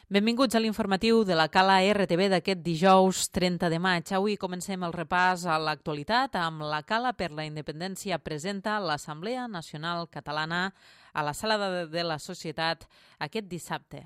Benvinguts a l'informatiu de la Cala RTV d'aquest dijous 30 de maig. Avui comencem el repàs a l'actualitat amb la Cala per la Independència presenta l'Assemblea Nacional Catalana a la Sala de la Societat aquest dissabte.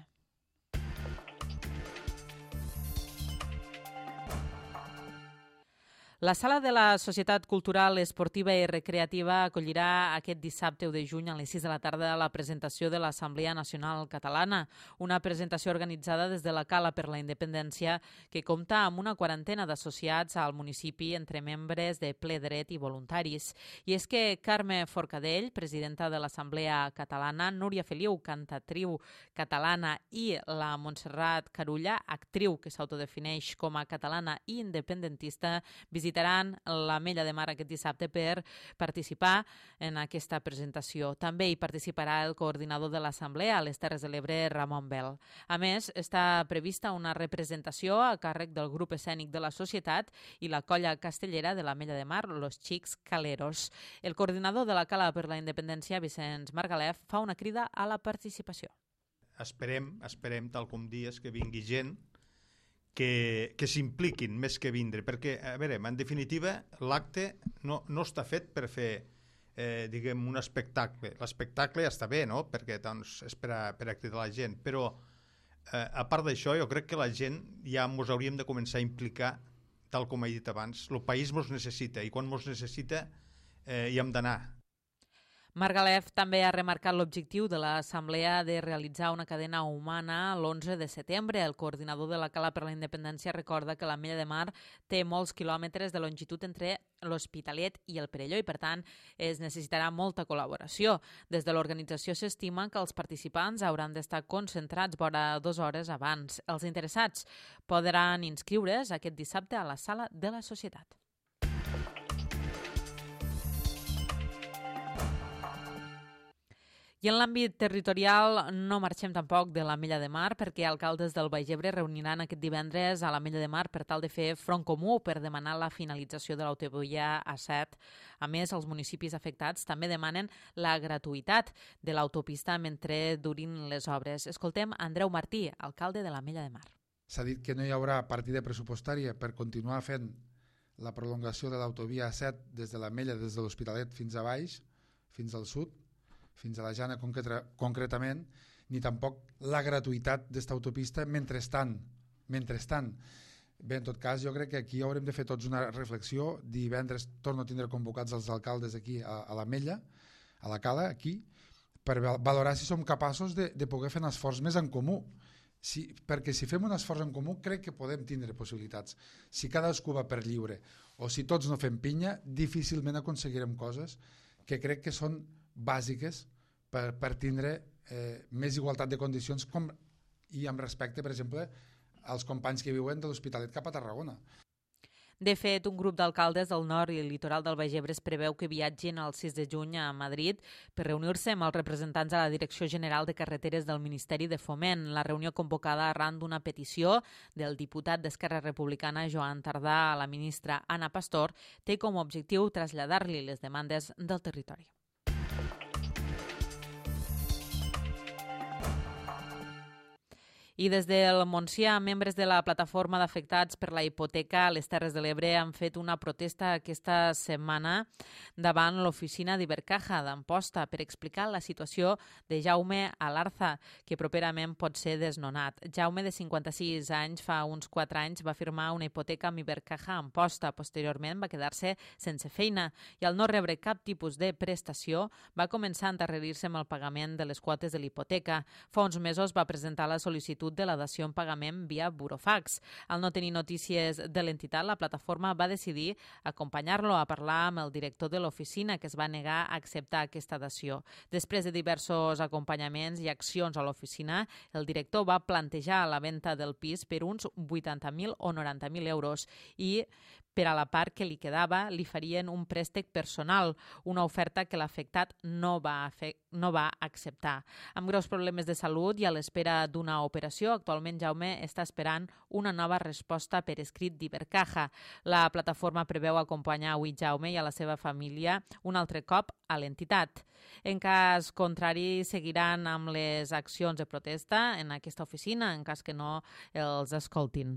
La Sala de la Societat Cultural, Esportiva i Recreativa acollirà aquest dissabte 1 de juny a les 6 de la tarda la presentació de l'Assemblea Nacional Catalana, una presentació organitzada des de la Cala per la Independència que compta amb una quarantena d'associats al municipi entre membres de ple dret i voluntaris. I és que Carme Forcadell, presidenta de l'Assemblea Catalana, Núria Feliu, cantatriu catalana, i la Montserrat Carulla, actriu que s'autodefineix com a catalana i independentista, visitaran l'Ametlla de Mar aquest dissabte per participar en aquesta presentació. També hi participarà el coordinador de l'Assemblea a les Terres de l'Ebre, Ramon Bel. A més, està prevista una representació a càrrec del grup escènic de la Societat i la colla castellera de l'Ametlla de Mar, Los Xics Caleros. El coordinador de la Cala per la Independència, Vicenç Margalef, fa una crida a la participació. Esperem, tal com dies, que vingui gent que s'impliquin més que vindre, perquè, a veure, en definitiva, l'acte no està fet per fer, diguem, un espectacle. L'espectacle està bé, no?, perquè doncs, és per a cridar la gent, però a part d'això, jo crec que la gent ja ens hauríem de començar a implicar, tal com he dit abans. El país ens necessita, i quan ens necessita hi hem d'anar. Margalef també ha remarcat l'objectiu de l'Assemblea de realitzar una cadena humana l'11 de setembre. El coordinador de la Cala per la Independència recorda que l'Ametlla de Mar té molts quilòmetres de longitud entre l'Hospitalet i el Perelló i, per tant, es necessitarà molta col·laboració. Des de l'organització s'estima que els participants hauran d'estar concentrats vora 2 hores abans. Els interessats podran inscriure's aquest dissabte a la Sala de la Societat. I en l'àmbit territorial no marxem tampoc de l'Ametlla de Mar perquè alcaldes del Baix Ebre reuniran aquest divendres a l'Ametlla de Mar per tal de fer front comú per demanar la finalització de l'autovia A7. A més, els municipis afectats també demanen la gratuïtat de l'autopista mentre durin les obres. Escoltem Andreu Martí, alcalde de l'Ametlla de Mar. S'ha dit que no hi haurà partida pressupostària per continuar fent la prolongació de l'autovia A7 des de l'Ametlla, des de l'Hospitalet fins a baix, fins al sud, fins a la Jana concretament, ni tampoc la gratuïtat d'esta autopista mentrestant. Bé, en tot cas, jo crec que aquí haurem de fer tots una reflexió. Divendres torno a tindre convocats els alcaldes aquí a l'Ametlla, a la Cala, aquí, per valorar si som capaços de poder fer un esforç més en comú. Perquè si fem un esforç en comú crec que podem tindre possibilitats. Si cadascú va per lliure o si tots no fem pinya, difícilment aconseguirem coses que crec que són bàsiques per tindre més igualtat de condicions i amb respecte, per exemple, als companys que viuen de l'Hospitalet cap a Tarragona. De fet, un grup d'alcaldes del nord i el litoral del Baix Ebre es preveu que viatgin el 6 de juny a Madrid per reunir-se amb els representants de la Direcció General de Carreteres del Ministeri de Foment. La reunió convocada arran d'una petició del diputat d'Esquerra Republicana Joan Tardà a la ministra Ana Pastor té com a objectiu traslladar-li les demandes del territori. I des del Montsià, membres de la plataforma d'afectats per la hipoteca a les Terres de l'Ebre han fet una protesta aquesta setmana davant l'oficina d'Ibercaja d'Amposta per explicar la situació de Jaume Alarza, que properament pot ser desnonat. Jaume, de 56 anys, fa uns 4 anys va firmar una hipoteca amb Ibercaja Amposta. Posteriorment va quedar-se sense feina i al no rebre cap tipus de prestació va començar a endarrerir-se amb el pagament de les quotes de l'hipoteca. Fa uns mesos va presentar la sol·licitud de la dació en pagament via burofax. Al no tenir notícies de l'entitat, la plataforma va decidir acompanyar-lo a parlar amb el director de l'oficina, que es va negar a acceptar aquesta dació. Després de diversos acompanyaments i accions a l'oficina, el director va plantejar la venda del pis per uns 80.000 o 90.000 euros i Per a la part que li quedava, li farien un préstec personal, una oferta que l'afectat no va acceptar. Amb greus problemes de salut i a l'espera d'una operació, actualment Jaume està esperant una nova resposta per escrit d'Ibercaja. La plataforma preveu acompanyar avui Jaume i a la seva família un altre cop a l'entitat. En cas contrari, seguiran amb les accions de protesta en aquesta oficina, en cas que no els escoltin.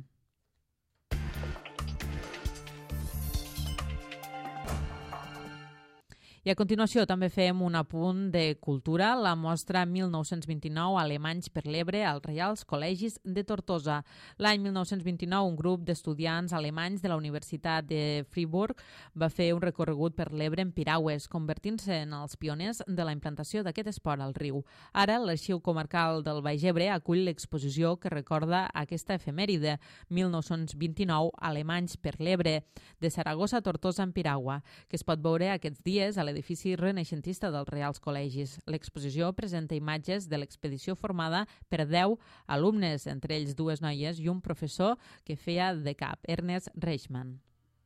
I a continuació també fem un apunt de cultura, la mostra 1929 Alemanys per l'Ebre als Reials Col·legis de Tortosa. L'any 1929 un grup d'estudiants alemanys de la Universitat de Friburg va fer un recorregut per l'Ebre en piragües, convertint-se en els pioners de la implantació d'aquest esport al riu. Ara l'Arxiu Comarcal del Baix Ebre acull l'exposició que recorda aquesta efemèride, 1929 Alemanys per l'Ebre, de Saragossa a Tortosa en piragua, que es pot veure aquests dies a l'edifici renaixentista dels Reials Col·legis. L'exposició presenta imatges de l'expedició formada per 10 alumnes, entre ells 2 noies i un professor que feia de cap, Ernest Reichmann.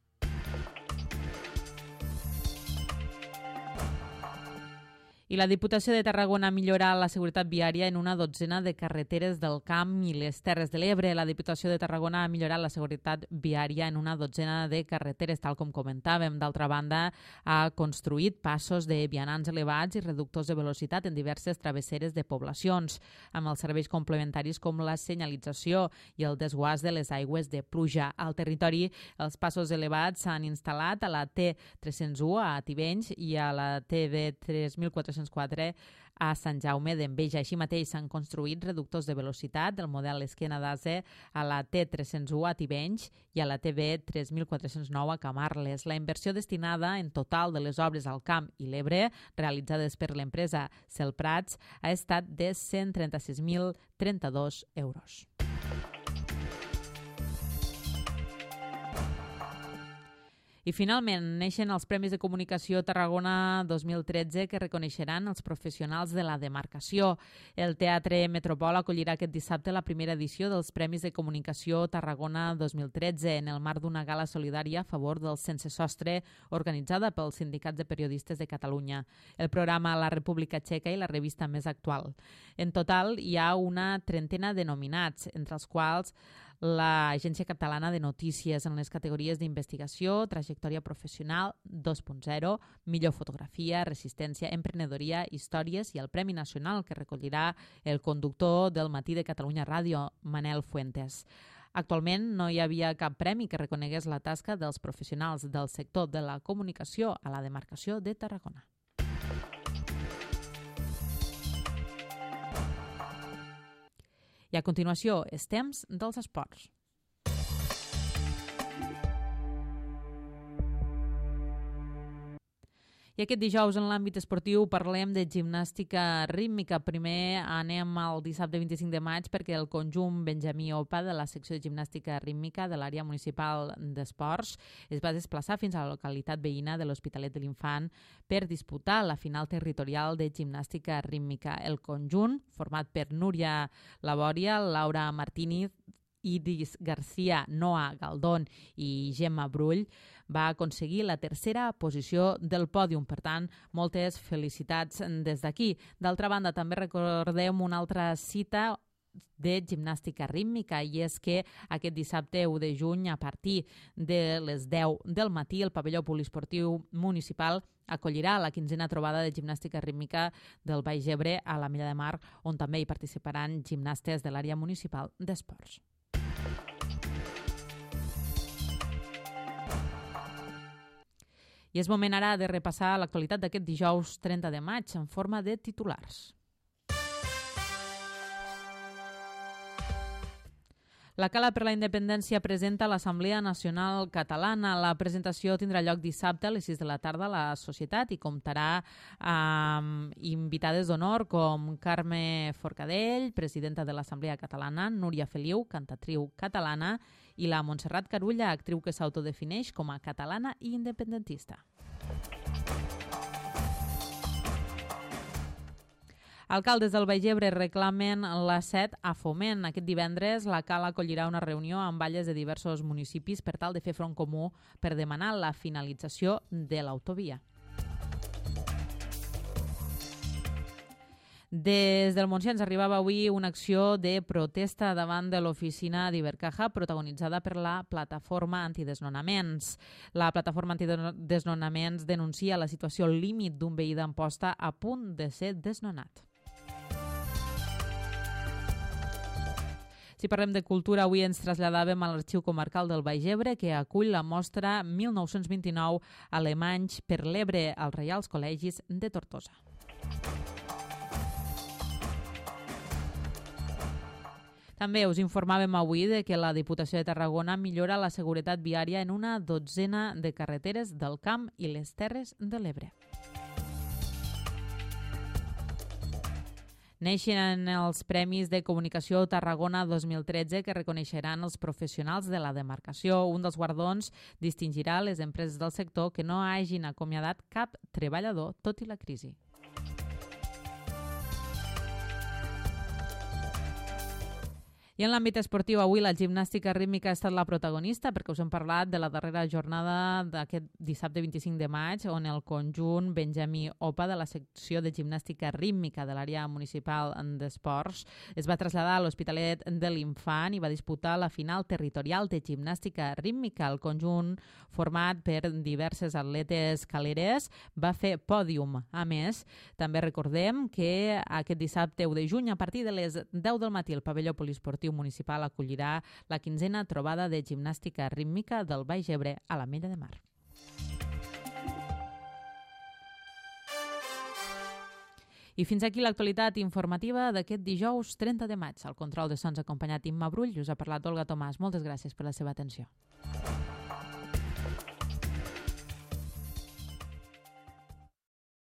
I la Diputació de Tarragona millora la seguretat viària en una dotzena de carreteres del Camp i les Terres de l'Ebre. La Diputació de Tarragona ha millorat la seguretat viària en una dotzena de carreteres, tal com comentàvem. D'altra banda, ha construït passos de vianants elevats i reductors de velocitat en diverses travesseres de poblacions, amb els serveis complementaris com la senyalització i el desguàs de les aigües de pluja. Al territori, els passos elevats s'han instal·lat a la T301 a Tivenys i a la TV 3404 a Sant Jaume d'Enveja. Així mateix s'han construït reductors de velocitat del model esquena d'ase a la T301 a Tivenys i a la TV 3409 a Camarles. La inversió destinada en total de les obres al Camp i l'Ebre, realitzades per l'empresa Celprats, ha estat de 136.032 euros. I finalment neixen els Premis de Comunicació Tarragona 2013 que reconeixeran els professionals de la demarcació. El Teatre Metropol acollirà aquest dissabte la primera edició dels Premis de Comunicació Tarragona 2013 en el marc d'una gala solidària a favor del Sense Sostre organitzada pels Sindicats de Periodistes de Catalunya, el programa La República Txeca i la revista Més Actual. En total hi ha una trentena de nominats, entre els quals l'Agència Catalana de Notícies en les categories d'investigació, trajectòria professional 2.0, millor fotografia, resistència, emprenedoria, històries i el Premi Nacional que recollirà el conductor del Matí de Catalunya Ràdio, Manel Fuentes. Actualment no hi havia cap premi que reconegués la tasca dels professionals del sector de la comunicació a la demarcació de Tarragona. I a continuació, és temps dels esports. I aquest dijous en l'àmbit esportiu parlem de gimnàstica rítmica. Primer anem al dissabte 25 de maig perquè el conjunt Benjamí Opa de la secció de gimnàstica rítmica de l'àrea municipal d'esports es va desplaçar fins a la localitat veïna de l'Hospitalet de l'Infant per disputar la final territorial de gimnàstica rítmica. El conjunt, format per Núria Labòria, Laura Martínez, Iris García, Noa Galdón i Gemma Brull, va aconseguir la tercera posició del pòdium. Per tant, moltes felicitats des d'aquí. D'altra banda, també recordem una altra cita de gimnàstica rítmica i és que aquest dissabte 1 de juny a partir de les 10 del matí el pavelló poliesportiu municipal acollirà la 15a trobada de gimnàstica rítmica del Baix Ebre a la Milla de Mar, on també hi participaran gimnastes de l'àrea municipal d'esports. I és moment ara de repassar l'actualitat d'aquest dijous 30 de maig en forma de titulars. La Cala per la Independència presenta l'Assemblea Nacional Catalana. La presentació tindrà lloc dissabte a les 6 de la tarda a la Societat i comptarà amb invitades d'honor com Carme Forcadell, presidenta de l'Assemblea Catalana, Núria Feliu, cantatriu catalana, i la Montserrat Carulla, actriu que s'autodefineix com a catalana i independentista. Alcaldes del Baix Ebre reclamen l'A7 a Foment. Aquest divendres la Cala acollirà una reunió amb valles de diversos municipis per tal de fer front comú per demanar la finalització de l'autovia. Des del Montsià ens arribava avui una acció de protesta davant de l'oficina d'Ibercaja protagonitzada per la Plataforma Antidesnonaments. La Plataforma Antidesnonaments denuncia la situació límit d'un veí d'Amposta a punt de ser desnonat. Si parlem de cultura, avui ens traslladàvem a l'Arxiu Comarcal del Baix Ebre, que acull la mostra 1929 Alemanys per l'Ebre als Reials Col·legis de Tortosa. També us informàvem avui de que la Diputació de Tarragona millora la seguretat viària en una dotzena de carreteres del Camp i les Terres de l'Ebre. Neixen els Premis de Comunicació Tarragona 2013 que reconeixeran els professionals de la demarcació. Un dels guardons distingirà les empreses del sector que no hagin acomiadat cap treballador tot i la crisi. I en l'àmbit esportiu, avui la gimnàstica rítmica ha estat la protagonista perquè us hem parlat de la darrera jornada d'aquest dissabte 25 de maig on el conjunt Benjamí Opa de la secció de gimnàstica rítmica de l'àrea municipal d'esports es va traslladar a l'Hospitalet de l'Infant i va disputar la final territorial de gimnàstica rítmica. El conjunt, format per diverses atletes caleres, va fer pòdium. A més, també recordem que aquest dissabte 1 de juny, a partir de les 10 del matí, el pavelló poliesportiu municipal acollirà la 15a trobada de gimnàstica rítmica del Baix Ebre a l'Ametlla de Mar. I fins aquí l'actualitat informativa d'aquest dijous 30 de maig. Al control de sons acompanyat Imma Brull, us ha parlat Olga Tomàs. Moltes gràcies per la seva atenció.